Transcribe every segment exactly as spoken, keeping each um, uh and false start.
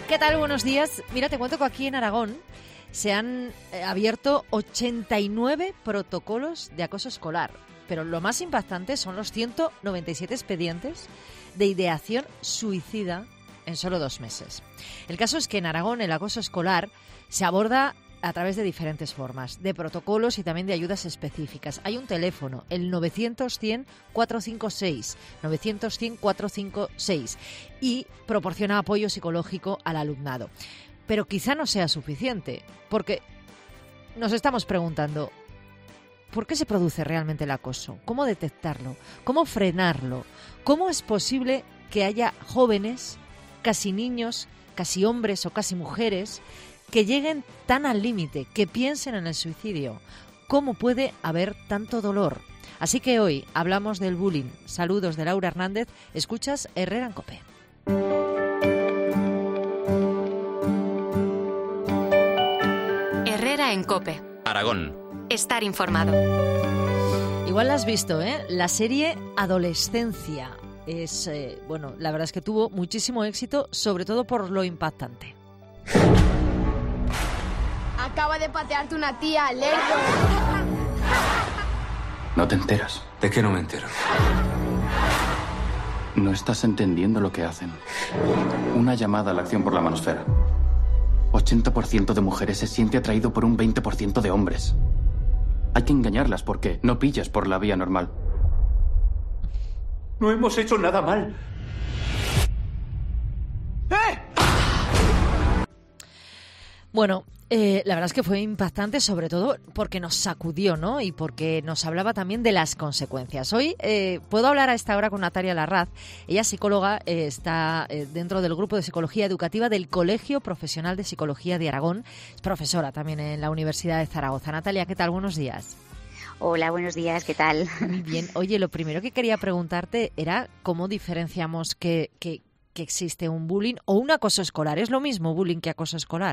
¿Qué tal? Buenos días. Mira, te cuento que aquí en Aragón se han eh, abierto ochenta y nueve protocolos de acoso escolar, pero lo más impactante son los ciento noventa y siete expedientes de ideación suicida en solo dos meses. El caso es que en Aragón el acoso escolar se aborda a través de diferentes formas, de protocolos y también de ayudas específicas. Hay un teléfono, el novecientos cien cuatrocientos cincuenta y seis, novecientos cien cuatrocientos cincuenta y seis, y proporciona apoyo psicológico al alumnado. Pero quizá no sea suficiente, porque nos estamos preguntando, ¿por qué se produce realmente el acoso? ¿Cómo detectarlo? ¿Cómo frenarlo? ¿Cómo es posible que haya jóvenes, casi niños, casi hombres o casi mujeres, que lleguen tan al límite, que piensen en el suicidio? ¿Cómo puede haber tanto dolor? Así que hoy hablamos del bullying. Saludos de Laura Hernández. Escuchas Herrera en COPE. Herrera en COPE. Aragón. Estar informado. Igual la has visto, ¿eh? La serie Adolescencia. Es, eh, bueno, la verdad es que tuvo muchísimo éxito, sobre todo por lo impactante. Acaba de patearte una tía, lerdo. ¿No te enteras? ¿De qué no me entero? No estás entendiendo lo que hacen. Una llamada a la acción por la manosfera. ochenta por ciento de mujeres se siente atraído por un veinte por ciento de hombres. Hay que engañarlas porque no pillas por la vía normal. No hemos hecho nada mal. Bueno, eh, la verdad es que fue impactante, sobre todo porque nos sacudió, ¿no? Y porque nos hablaba también de las consecuencias. Hoy eh, puedo hablar a esta hora con Natalia Larraz. Ella es psicóloga, eh, está eh, dentro del grupo de psicología educativa del Colegio Profesional de Psicología de Aragón. Es profesora también en la Universidad de Zaragoza. Natalia, ¿qué tal? Buenos días. Hola, buenos días, ¿qué tal? Muy bien. Oye, lo primero que quería preguntarte era cómo diferenciamos que, que, que existe un bullying o un acoso escolar. ¿Es lo mismo bullying que acoso escolar?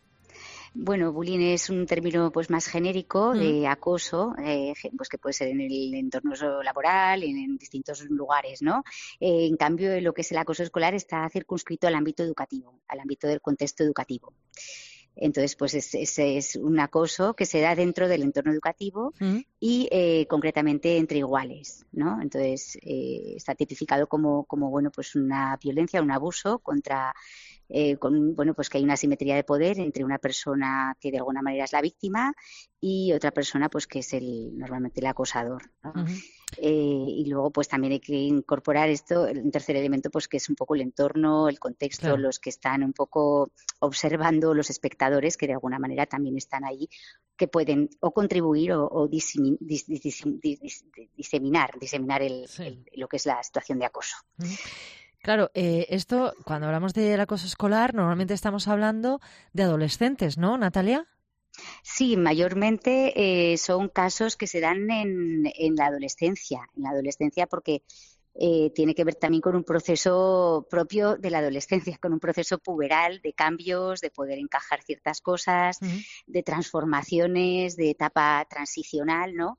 Bueno, bullying es un término pues más genérico de acoso, eh, pues que puede ser en el entorno laboral, en, en distintos lugares, ¿no? Eh, en cambio, lo que es el acoso escolar está circunscrito al ámbito educativo, al ámbito del contexto educativo. Entonces, pues es, es, es un acoso que se da dentro del entorno educativo ¿Mm? y eh, concretamente entre iguales, ¿no? Entonces, eh, está tipificado como, como bueno, pues una violencia, un abuso contra Eh, con, bueno, pues que hay una asimetría de poder entre una persona que de alguna manera es la víctima y otra persona pues que es el normalmente el acosador, ¿no? Uh-huh. eh, y luego pues también hay que incorporar esto, un tercer elemento pues que es un poco el entorno, el contexto, claro. Los que están un poco observando, los espectadores que de alguna manera también están ahí, que pueden o contribuir o, o diseminar, dis, dis, dis, dis, diseminar, diseminar el, sí. el, lo que es la situación de acoso. Uh-huh. Claro, eh, esto, cuando hablamos del acoso escolar, normalmente estamos hablando de adolescentes, ¿no, Natalia? Sí, mayormente eh, son casos que se dan en, en la adolescencia, en la adolescencia porque eh, tiene que ver también con un proceso propio de la adolescencia, con un proceso puberal de cambios, de poder encajar ciertas cosas, uh-huh. de transformaciones, de etapa transicional, ¿no?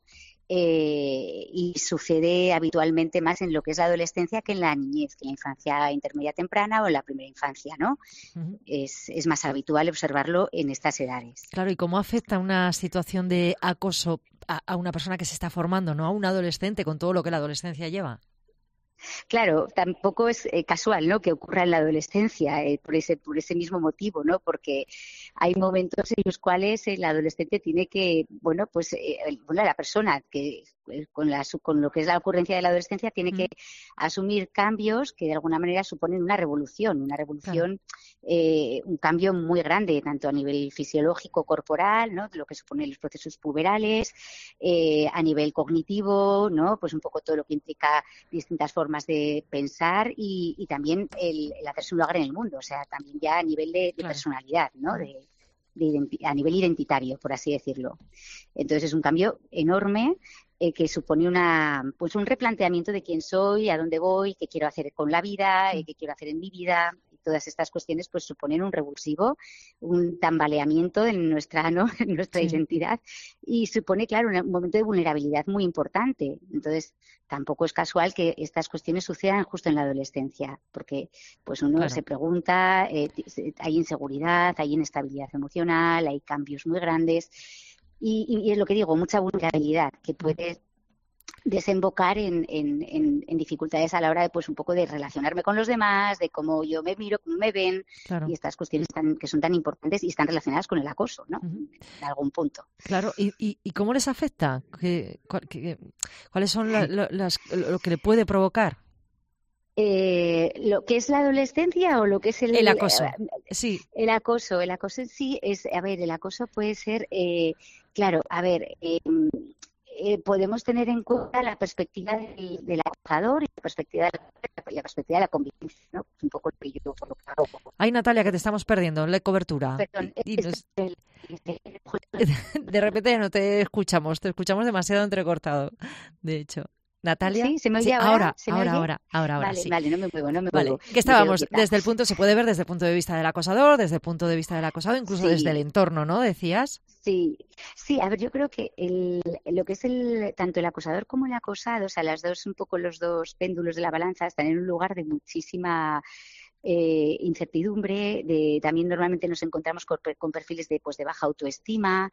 Eh, y sucede habitualmente más en lo que es la adolescencia que en la niñez, que en la infancia intermedia temprana o en la primera infancia, ¿no? Uh-huh. Es, es más habitual observarlo en estas edades. Claro, ¿y cómo afecta una situación de acoso a, a una persona que se está formando, ¿no? A un adolescente con todo lo que la adolescencia lleva? Claro, tampoco es eh, casual, ¿no?, que ocurra en la adolescencia eh, por ese por ese mismo motivo, ¿no? Porque hay momentos en los cuales el adolescente tiene que, bueno, pues eh, bueno, la persona que eh, con la con lo que es la ocurrencia de la adolescencia tiene mm. que asumir cambios que de alguna manera suponen una revolución, una revolución, claro. eh, un cambio muy grande, tanto a nivel fisiológico, corporal, ¿no?, de lo que suponen los procesos puberales, eh, a nivel cognitivo, ¿no?, pues un poco todo lo que implica distintas formas de pensar y, y también el, el hacerse un lugar en el mundo, o sea, también ya a nivel de, de claro. personalidad, ¿no?, de, de identi- a nivel identitario, por así decirlo. Entonces es un cambio enorme eh, que supone una pues un replanteamiento de quién soy, a dónde voy, qué quiero hacer con la vida, eh, qué quiero hacer en mi vida. todas estas cuestiones pues suponen un revulsivo, un tambaleamiento en nuestra, ¿no? en nuestra sí. identidad y supone, claro, un momento de vulnerabilidad muy importante. Entonces, tampoco es casual que estas cuestiones sucedan justo en la adolescencia, porque pues uno claro. se pregunta, eh, hay inseguridad, hay inestabilidad emocional, hay cambios muy grandes y, y, y es lo que digo, mucha vulnerabilidad que puede desembocar en, en, en, en dificultades a la hora de pues un poco de relacionarme con los demás, de cómo yo me miro, cómo me ven claro. y estas cuestiones tan, que son tan importantes y están relacionadas con el acoso, ¿no? Uh-huh. En algún punto. Claro, ¿y, y, y cómo les afecta? ¿Qué, cuál, qué, ¿Cuáles son la, la, las, lo que le puede provocar? Eh, lo que es la adolescencia o lo que es el, el acoso. Eh, sí. El acoso, el acoso en sí es, a ver, el acoso puede ser, eh, claro, a ver, eh, Eh, podemos tener en cuenta la perspectiva del, del acosador y la perspectiva de la, la perspectiva de la convivencia, ¿no? Un poco lo que yo por lo que hago. Ay, Natalia, que te estamos perdiendo, la cobertura. Perdón, es el, de repente ya no te escuchamos, te escuchamos demasiado entrecortado, de hecho. Natalia. Sí, se me oye sí, ahora. Ahora, ¿Se me ahora, oye? ahora, ahora, ahora, vale, sí. Vale, no me muevo, no me vale. muevo. Que estábamos desde el punto, se puede ver desde el punto de vista del acosador, desde el punto de vista del acosado, incluso sí. desde el entorno, ¿no? Decías. Sí, sí, a ver, yo creo que el, lo que es el tanto el acosador como el acosado, o sea, las dos, un poco los dos péndulos de la balanza están en un lugar de muchísima Eh, incertidumbre, de, también normalmente nos encontramos con, con perfiles de pues de baja autoestima,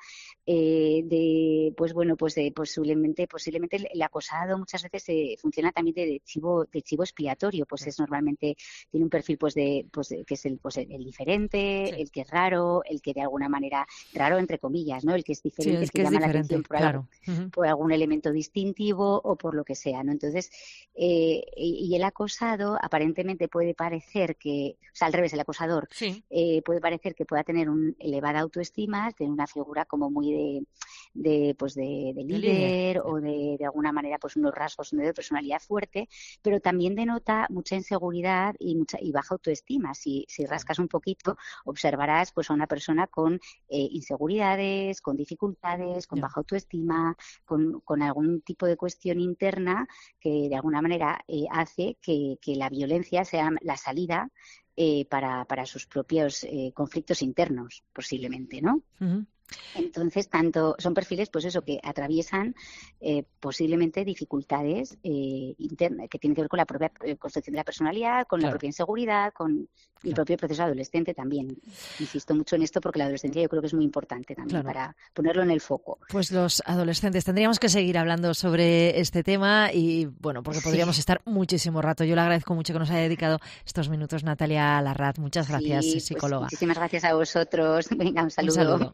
eh, de pues bueno pues de posiblemente posiblemente el, el acosado muchas veces eh, funciona también de, de chivo de chivo expiatorio, pues es normalmente tiene un perfil pues de pues de, que es el pues el, el diferente, sí. el que es raro, el que de alguna manera raro entre comillas, ¿no? El que es diferente, sí, el, el que, que llama la atención por, claro. algo, uh-huh. por algún elemento distintivo o por lo que sea, ¿no? Entonces eh, y, y el acosado aparentemente puede parecer que, o sea, al revés, el acosador sí. eh, puede parecer que pueda tener una elevada autoestima, tener una figura como muy de, de pues de, de líder, líder o de, de alguna manera pues unos rasgos de personalidad fuerte, pero también denota mucha inseguridad y mucha y baja autoestima. Si, si rascas un poquito, observarás pues a una persona con eh, inseguridades, con dificultades, con yeah. baja autoestima, con, con algún tipo de cuestión interna que de alguna manera eh, hace que, que la violencia sea la salida Eh, para, para sus propios eh, conflictos internos, posiblemente, ¿no? Uh-huh. Entonces, tanto son perfiles, pues eso, que atraviesan eh, posiblemente dificultades eh, internas que tienen que ver con la propia eh, construcción de la personalidad, con claro. la propia inseguridad, con claro. el propio proceso adolescente también. Insisto mucho en esto porque la adolescencia yo creo que es muy importante también claro. para ponerlo en el foco. Pues los adolescentes, tendríamos que seguir hablando sobre este tema y, bueno, porque podríamos sí. estar muchísimo rato. Yo le agradezco mucho que nos haya dedicado estos minutos Natalia Larraz. Muchas gracias, sí, psicóloga. Pues muchísimas gracias a vosotros. Venga, un saludo. Un saludo.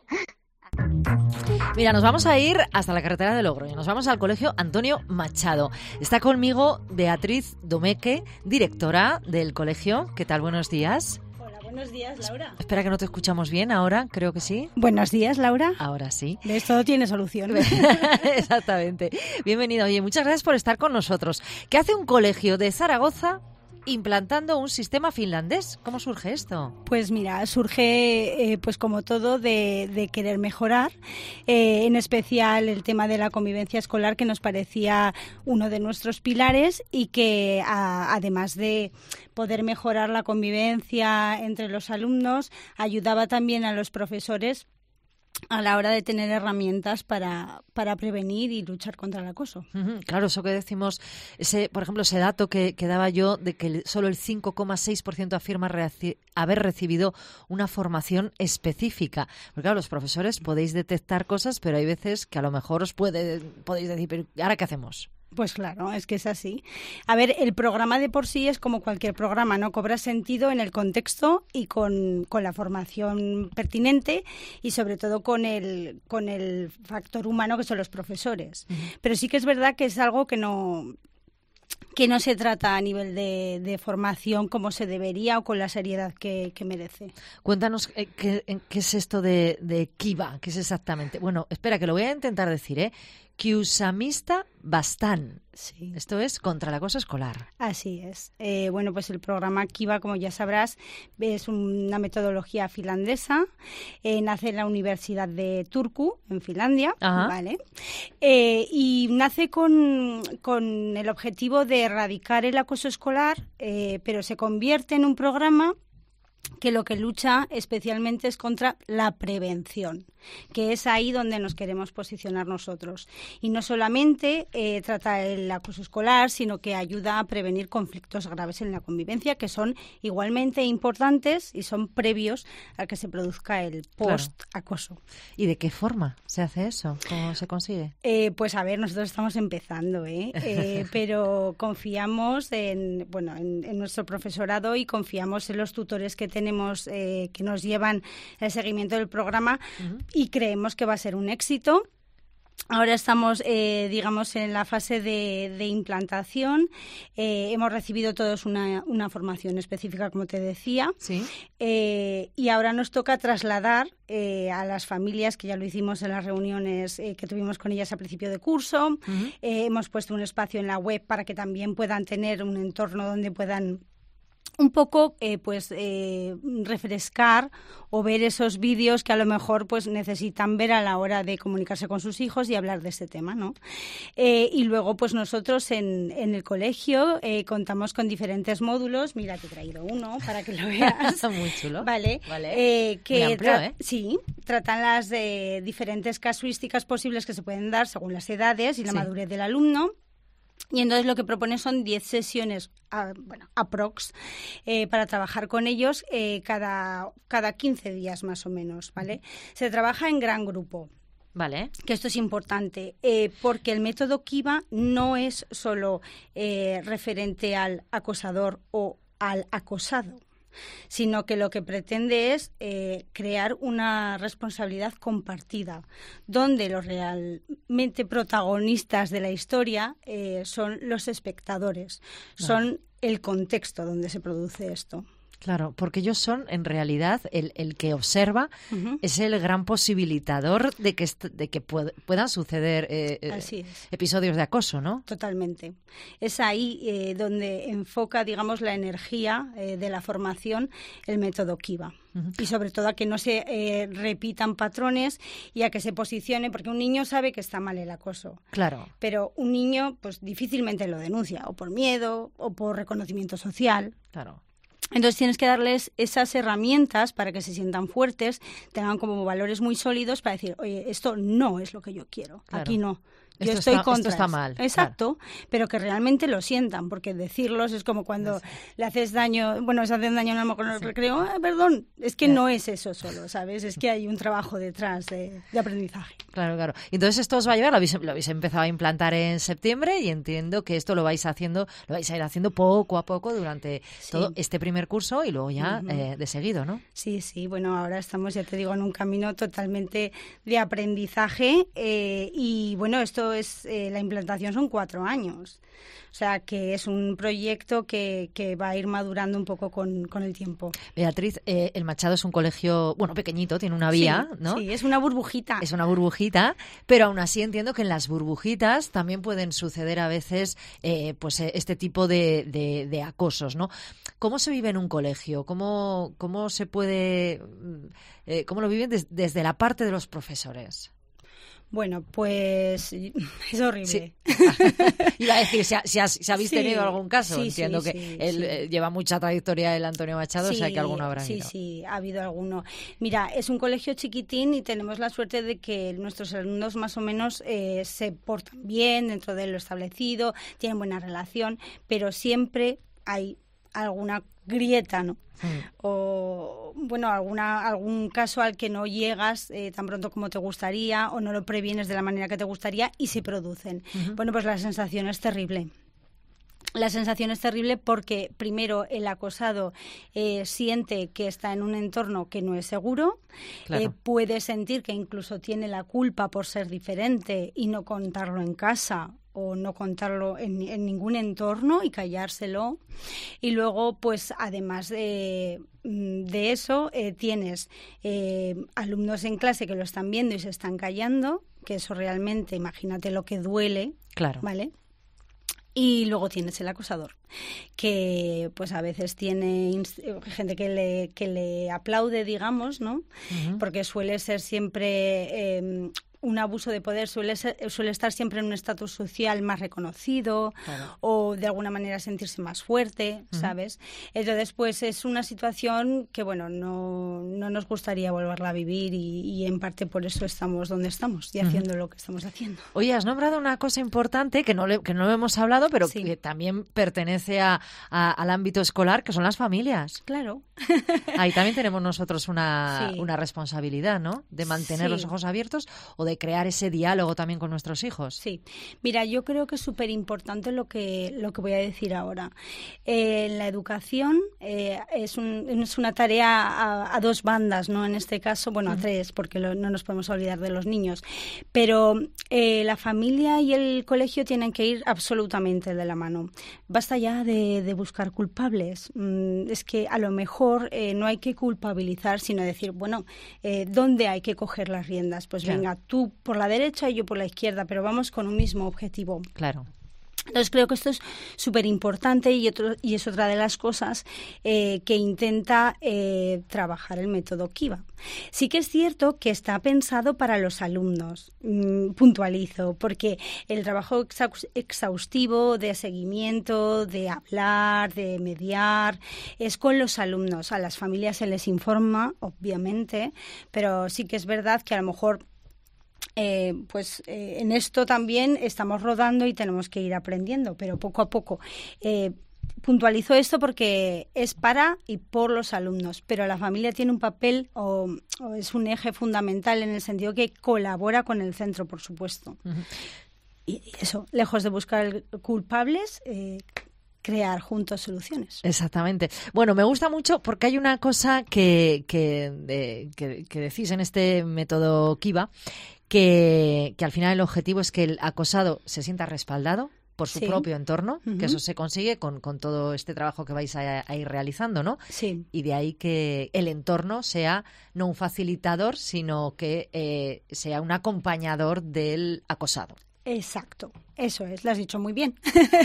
Mira, nos vamos a ir hasta la carretera de Logroño, nos vamos al Colegio Antonio Machado. Está conmigo Beatriz Domeque, directora del colegio. ¿Qué tal? Buenos días. Hola, buenos días, Laura. Espera que no te escuchamos bien ahora, creo que sí. Buenos días, Laura. Ahora sí. ¿Ves? Todo tiene solución. Exactamente. Bienvenida. Oye, muchas gracias por estar con nosotros. ¿Qué hace un colegio de Zaragoza implantando un sistema finlandés? ¿Cómo surge esto? Pues mira, surge eh, pues como todo de, de querer mejorar, eh, en especial el tema de la convivencia escolar, que nos parecía uno de nuestros pilares y que a, además de poder mejorar la convivencia entre los alumnos, ayudaba también a los profesores a la hora de tener herramientas para, para prevenir y luchar contra el acoso. Uh-huh. Claro, eso que decimos, ese, por ejemplo, ese dato que, que daba yo de que solo el cinco coma seis por ciento afirma reci- haber recibido una formación específica. Porque claro, los profesores podéis detectar cosas, pero hay veces que a lo mejor os puede, podéis decir, pero ¿ahora qué hacemos? Pues claro, es que es así. A ver, el programa de por sí es como cualquier programa, ¿no? Cobra sentido en el contexto y con, con la formación pertinente y sobre todo con el, con el factor humano que son los profesores. Uh-huh. Pero sí que es verdad que es algo que no... que no se trata a nivel de, de formación como se debería o con la seriedad que, que merece. Cuéntanos eh, qué, qué es esto de, de Kiva, qué es exactamente. Bueno, espera, que lo voy a intentar decir, ¿eh? Kiusamista Bastan. Sí. Esto es contra el acoso escolar. Así es. Eh, bueno, pues el programa Kiva, como ya sabrás, es una metodología finlandesa. Eh, nace en la Universidad de Turku, en Finlandia. Ajá. ¿Vale? Eh, y nace con, con el objetivo de erradicar el acoso escolar, eh, pero se convierte en un programa que lo que lucha especialmente es contra la prevención, que es ahí donde nos queremos posicionar nosotros. Y no solamente eh, trata el acoso escolar, sino que ayuda a prevenir conflictos graves en la convivencia, que son igualmente importantes y son previos a que se produzca el post-acoso. Claro. ¿Y de qué forma se hace eso? ¿Cómo se consigue? Eh, pues a ver, nosotros estamos empezando, ¿eh? eh pero confiamos en, bueno, en, en nuestro profesorado y confiamos en los tutores que tenemos Tenemos, eh, que nos llevan el seguimiento del programa uh-huh. y creemos que va a ser un éxito. Ahora estamos, eh, digamos, en la fase de, de implantación. Eh, hemos recibido todos una, una formación específica, como te decía. Sí. Eh, y ahora nos toca trasladar eh, a las familias, que ya lo hicimos en las reuniones eh, que tuvimos con ellas a principio de curso. Uh-huh. Eh, hemos puesto un espacio en la web para que también puedan tener un entorno donde puedan un poco eh, pues eh, refrescar o ver esos vídeos que a lo mejor pues necesitan ver a la hora de comunicarse con sus hijos y hablar de este tema, ¿no? Eh, y luego pues nosotros en, en el colegio eh, contamos con diferentes módulos. Mira, te he traído uno para que lo veas. Muy chulo. Vale. vale. Eh, que Muy amplio, ¿eh? Sí, tratan las de diferentes casuísticas posibles que se pueden dar según las edades y la sí. madurez del alumno. Y entonces lo que propone son diez sesiones, a, bueno, aprox, eh, para trabajar con ellos eh, cada, cada quince días más o menos, ¿vale? Se trabaja en gran grupo. Vale. Que esto es importante, eh, porque el método Kiva no es solo eh, referente al acosador o al acosado, sino que lo que pretende es eh, crear una responsabilidad compartida, donde los realmente protagonistas de la historia eh, son los espectadores, no. son el contexto donde se produce esto. Claro, porque ellos son, en realidad, el, el que observa uh-huh. es el gran posibilitador de que, est- de que pued- puedan suceder eh, Así es. episodios de acoso, ¿no? Totalmente. Es ahí eh, donde enfoca, digamos, la energía eh, de la formación el método Kiva. Uh-huh. Y sobre todo a que no se eh, repitan patrones y a que se posicione, porque un niño sabe que está mal el acoso. Claro. Pero un niño, pues, difícilmente lo denuncia, o por miedo, o por reconocimiento social. Claro. Entonces tienes que darles esas herramientas para que se sientan fuertes, tengan como valores muy sólidos para decir, oye, esto no es lo que yo quiero, claro. aquí no. Yo esto estoy está, contra. Esto está mal. Exacto, claro. Pero que realmente lo sientan, porque decirlos es como cuando sí. le haces daño, bueno, se hacen daño a lo mejor en el recreo, ah, perdón, es que sí. no es eso solo, ¿sabes? Es que hay un trabajo detrás de, de aprendizaje. Claro, claro. Entonces esto os va a llevar, lo habéis, lo habéis empezado a implantar en septiembre y entiendo que esto lo vais haciendo, lo vais a ir haciendo poco a poco durante sí. todo este primer curso y luego ya uh-huh. eh, de seguido, ¿no? Sí, sí, bueno, ahora estamos, ya te digo, en un camino totalmente de aprendizaje eh, y bueno, esto es eh, la implantación son cuatro años. O sea, que es un proyecto que, que va a ir madurando un poco con, con el tiempo. Beatriz, eh, el Machado es un colegio, bueno, pequeñito, tiene una vía, sí, ¿no? Sí, es una burbujita. Es una burbujita, pero aún así entiendo que en las burbujitas también pueden suceder a veces eh, pues este tipo de, de, de acosos, ¿no? ¿Cómo se vive en un colegio? ¿Cómo, cómo se puede, eh, cómo lo viven des, desde la parte de los profesores? Bueno, pues es horrible. Sí. Iba a decir, si, ha, si, has, si habéis sí, tenido algún caso, sí, entiendo sí, que sí, él sí. Eh, lleva mucha trayectoria el Antonio Machado, sí, o sea que alguno habrá Sí, ido. sí, ha habido alguno. Mira, es un colegio chiquitín y tenemos la suerte de que nuestros alumnos más o menos eh, se portan bien dentro de lo establecido, tienen buena relación, pero siempre hay alguna grieta, ¿no? Mm. O, bueno, alguna algún caso al que no llegas eh, tan pronto como te gustaría o no lo previenes de la manera que te gustaría y se producen. Uh-huh. Bueno, pues la sensación es terrible. La sensación es terrible porque, primero, el acosado eh, siente que está en un entorno que no es seguro, claro. eh, puede sentir que incluso tiene la culpa por ser diferente y no contarlo en casa o no contarlo en, en ningún entorno y callárselo. Y luego, pues, además de, de eso, eh, tienes eh, alumnos en clase que lo están viendo y se están callando, que eso realmente, imagínate lo que duele, claro. ¿vale? Y luego tienes el acosador, que pues a veces tiene inst- gente que le, que le aplaude, digamos, ¿no? Uh-huh. Porque suele ser siempre eh, un abuso de poder suele, ser, suele estar siempre en un estatus social más reconocido, claro, o de alguna manera sentirse más fuerte, uh-huh. ¿sabes? Entonces, pues es una situación que, bueno, no, no nos gustaría volverla a vivir y, y en parte por eso estamos donde estamos y haciendo uh-huh. lo que estamos haciendo. Oye, has nombrado una cosa importante que no, le, que no lo hemos hablado, pero sí. que también pertenece a, a, al ámbito escolar, que son las familias. Claro. Ahí también tenemos nosotros una, sí. una responsabilidad, ¿no? De mantener sí. los ojos abiertos o de crear ese diálogo también con nuestros hijos. Sí. Mira, yo creo que es súper importante lo que, lo que voy a decir ahora. Eh, la educación eh, es, un, es una tarea a, a dos bandas, ¿no? En este caso, bueno, a tres, porque lo, no nos podemos olvidar de los niños. Pero eh, la familia y el colegio tienen que ir absolutamente de la mano. Basta ya de, de buscar culpables. Mm, es que a lo mejor eh, no hay que culpabilizar, sino decir, bueno, eh, ¿dónde hay que coger las riendas? Pues claro. venga, tú por la derecha y yo por la izquierda, pero vamos con un mismo objetivo. Claro. Entonces creo que esto es súper importante y, otro, y es otra de las cosas eh, que intenta eh, trabajar el método Kiva. Sí que es cierto que está pensado para los alumnos, mm, puntualizo, porque el trabajo exhaus- exhaustivo de seguimiento, de hablar, de mediar, es con los alumnos. A las familias se les informa, obviamente, pero sí que es verdad que a lo mejor Eh, pues eh, en esto también estamos rodando y tenemos que ir aprendiendo, pero poco a poco. Eh, puntualizo esto porque es para y por los alumnos, pero la familia tiene un papel o, o es un eje fundamental en el sentido que colabora con el centro, por supuesto. Uh-huh. Y eso, lejos de buscar culpables, eh, crear juntos soluciones. Exactamente. Bueno, me gusta mucho porque hay una cosa que, que, de, que, que decís en este método Kiva, que, que al final el objetivo es que el acosado se sienta respaldado por su sí. propio entorno, uh-huh. que eso se consigue con, con todo este trabajo que vais a, a ir realizando, ¿no? Sí. Y de ahí que el entorno sea no un facilitador, sino que eh, sea un acompañador del acosado. Exacto, eso es, lo has dicho muy bien.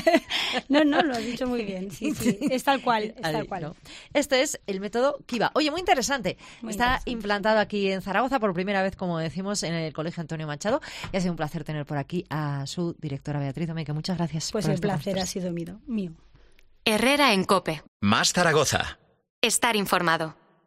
no, no, lo has dicho muy bien, sí, sí, es tal cual, es tal cual. No. Este es el método Kiva. Oye, muy interesante. Muy Está interesante. Implantado aquí en Zaragoza por primera vez, como decimos, en el Colegio Antonio Machado. Y ha sido un placer tener por aquí a su directora Beatriz Domecq. Muchas gracias. Pues el placer ha sido mío. Herrera en COPE. Más Zaragoza. Estar informado.